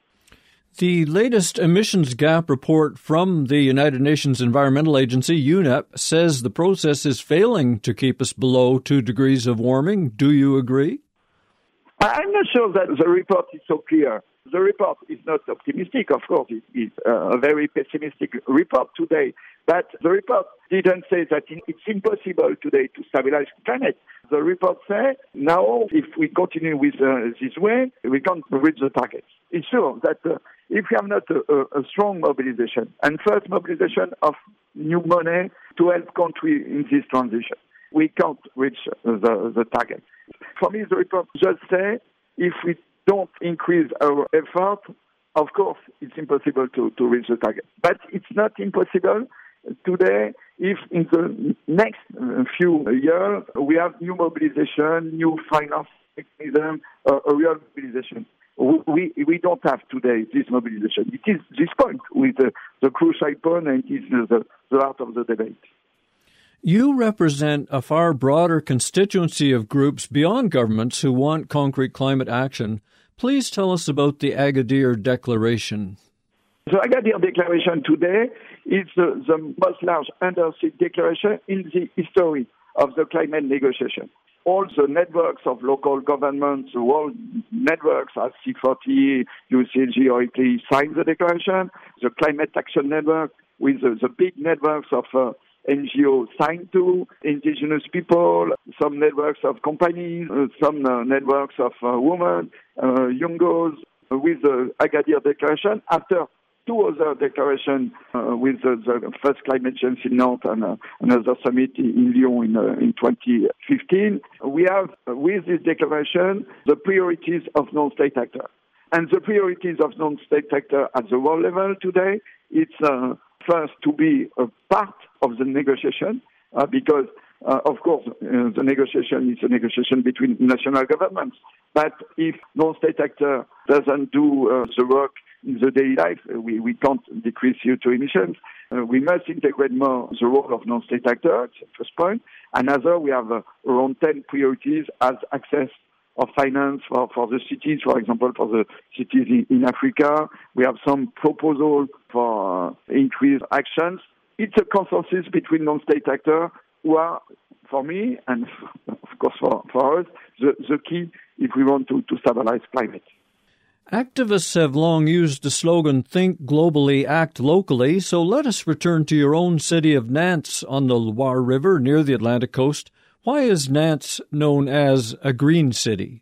The latest emissions gap report from the United Nations Environmental Agency, U N E P, says the process is failing to keep us below two degrees of warming. Do you agree? I'm not sure that the report is so clear. The report is not optimistic, of course. It is a very pessimistic report today. But the report didn't say that it's impossible today to stabilize climate. The report says now, if we continue with uh, this way, we can't reach the targets. It's sure that uh, if we have not a, a, a strong mobilization, and first mobilization of new money to help countries in this transition, we can't reach the, the target. For me, the report just says if we don't increase our effort, of course, it's impossible to, to reach the target. But it's not impossible today if in the next few years we have new mobilization, new finance mechanism, uh, a real mobilization. We we don't have today this mobilization. It is this point with the, the crucial point, and it is the, the heart of the debate. You represent a far broader constituency of groups beyond governments who want concrete climate action. Please tell us about the Agadir Declaration. The Agadir Declaration today is the, the most large undersea declaration in the history of the climate negotiation. All the networks of local governments, the world networks as C forty, U C L G, or I C L E signed the declaration. The Climate Action Network with the, the big networks of uh, N G Os signed to, indigenous people, some networks of companies, uh, some uh, networks of uh, women, uh, young girls, uh, with the Agadir Declaration. After two other declarations uh, with the, the first climate change in Nantes and uh, another summit in Lyon in, uh, in twenty fifteen, we have, uh, with this declaration, the priorities of non-state actors. And the priorities of non-state actors at the world level today, it's uh, first to be a part of the negotiation, uh, because, uh, of course, uh, the negotiation is a negotiation between national governments. But if non-state actor doesn't do uh, the work in the daily life, uh, we, we can't decrease C O two emissions. Uh, we must integrate more the role of non-state actors, first point. Another, we have uh, around ten priorities as access of finance for, for the cities, for example, for the cities in, in Africa. We have some proposals for uh, increased actions. It's a consensus between non-state actors who are, for me, and of course for, for us, the, the key if we want to, to stabilize climate. Activists have long used the slogan, think globally, act locally, so let us return to your own city of Nantes on the Loire River near the Atlantic coast. Why is Nantes known as a green city?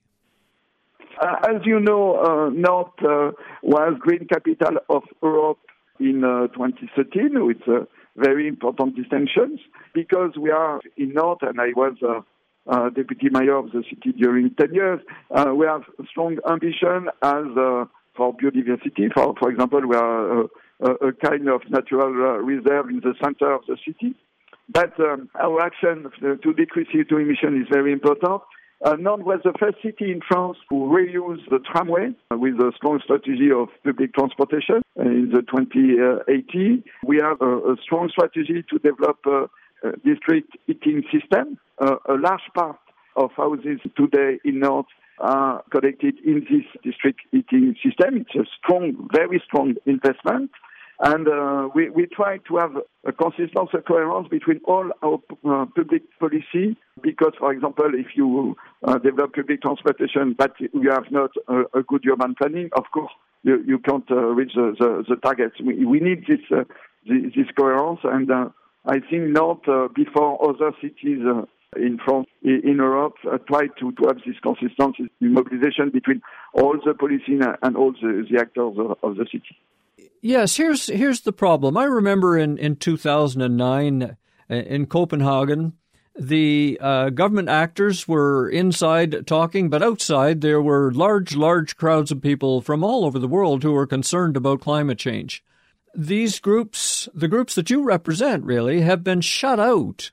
Uh, as you know, uh, Nantes uh, was Green Capital of Europe in uh, twenty thirteen with uh, very important distinctions because we are in Nantes, and I was uh, uh, deputy mayor of the city during ten years. Uh, we have strong ambition as uh, for biodiversity. For, for example, we are uh, a, a kind of natural uh, reserve in the center of the city. But um, our action to decrease C O two emission is very important. Uh, Nantes was the first city in France to reuse the tramway uh, with a strong strategy of public transportation uh, in the twenty eighty. We have a, a strong strategy to develop a, a district heating system. Uh, a large part of houses today in Nantes are connected in this district heating system. It's a strong, very strong investment. And uh, we, we try to have a consistency, a coherence between all our uh, public policy, because, for example, if you uh, develop public transportation but you have not a, a good urban planning, of course, you, you can't uh, reach the, the, the targets. We, we need this, uh, this, this coherence, and uh, I think Nantes, uh, before other cities uh, in France, in Europe, uh, try to, to have this consistency, mobilization between all the policy and all the, the actors of, of the city. Yes, here's here's the problem. I remember in, in two thousand nine in Copenhagen, the uh, government actors were inside talking, but outside there were large, large crowds of people from all over the world who were concerned about climate change. These groups, the groups that you represent, really, have been shut out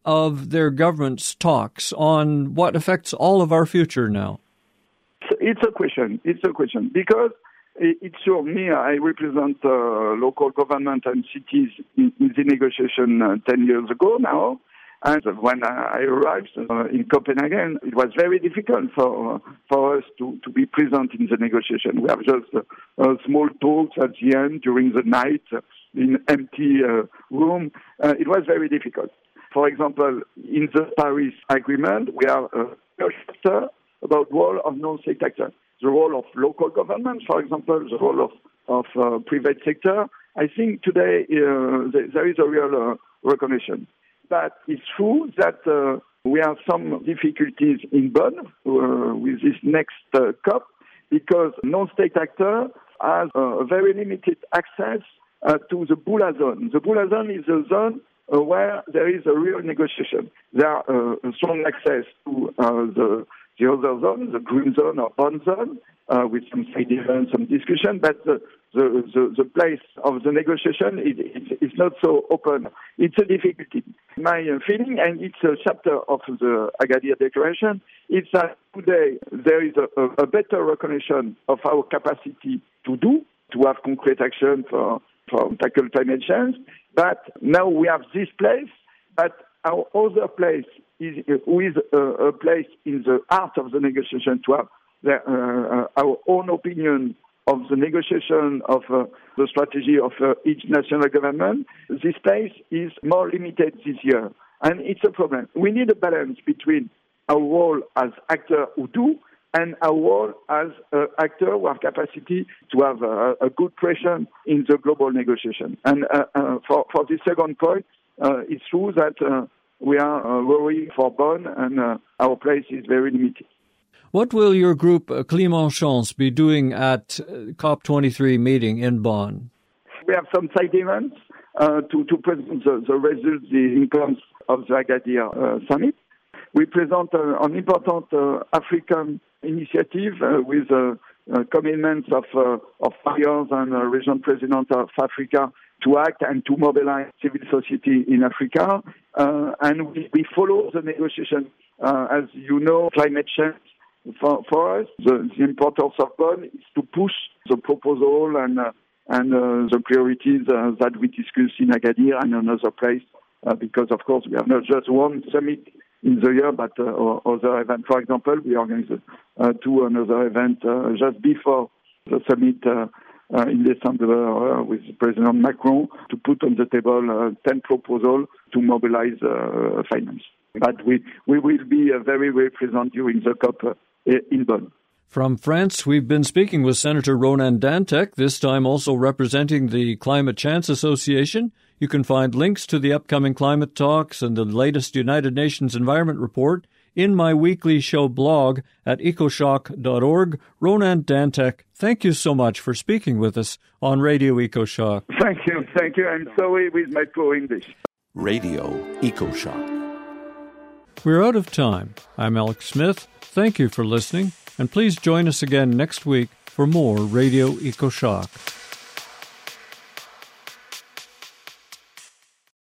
of their government's talks on what affects all of our future now. It's a question. It's a question because it's sure me. I represent uh, local government and cities in, in the negotiation uh, ten years ago now. And when I arrived uh, in Copenhagen, it was very difficult for uh, for us to, to be present in the negotiation. We have just uh, uh, small talks at the end during the night uh, in empty uh, room. Uh, it was very difficult. For example, in the Paris Agreement, we have a chapter about role of non-state actors. The role of local government, for example, the role of, of uh, private sector. I think today uh, there is a real uh, recognition. But it's true that uh, we have some difficulties in Bonn uh, with this next uh, COP because non-state actor has uh, very limited access uh, to the Bula zone. The Bula zone is a zone uh, where there is a real negotiation. There are uh, strong access to uh, the The other zone, the green zone or Bonn zone, uh, with some side events, some discussion, but the, the, the, the place of the negotiation is, is, is not so open. It's a difficulty. My uh, feeling, and it's a chapter of the Agadir Declaration, is that today there is a, a, a better recognition of our capacity to do, to have concrete action for, for tackle climate change, but now we have this place, but our other place is with a, a place in the heart of the negotiation to have the, uh, our own opinion of the negotiation of uh, the strategy of uh, each national government. This place is more limited this year, and it's a problem. We need a balance between our role as actor who do and our role as uh, actor who have capacity to have uh, a good pressure in the global negotiation. And uh, uh, for, for the second point, uh, it's true that uh, we are uh, worried for Bonn, and uh, our place is very limited. What will your group, uh, Climat Chance, be doing at uh, COP twenty-three meeting in Bonn? We have some side events uh, to, to present the, the results, the incomes of the Agadir uh, summit. We present uh, an important uh, African initiative uh, with uh, uh, commitments of, uh, of mayors and uh, region president of Africa to act and to mobilize civil society in Africa. Uh, and we, we follow the negotiation. Uh, as you know, climate change, for, for us, the, the importance of Bonn is to push the proposal and, uh, and uh, the priorities uh, that we discuss in Agadir and another place, uh, because, of course, we have not just one summit in the year, but uh, other events. For example, we organized uh, two another event uh, just before the summit uh, Uh, in December uh, with President Macron to put on the table uh, ten proposals to mobilize uh, finance. But we, we will be uh, very, very present during the COP uh, in Bonn. From France, we've been speaking with Senator Ronan Dantec, this time also representing the Climate Chance Association. You can find links to the upcoming climate talks and the latest United Nations Environment Report in my weekly show blog at ecoshock dot org. Ronan Dantec, thank you so much for speaking with us on Radio EcoShock. Thank you, thank you. I'm sorry with my poor English. Radio EcoShock. We're out of time. I'm Alex Smith. Thank you for listening, and please join us again next week for more Radio EcoShock.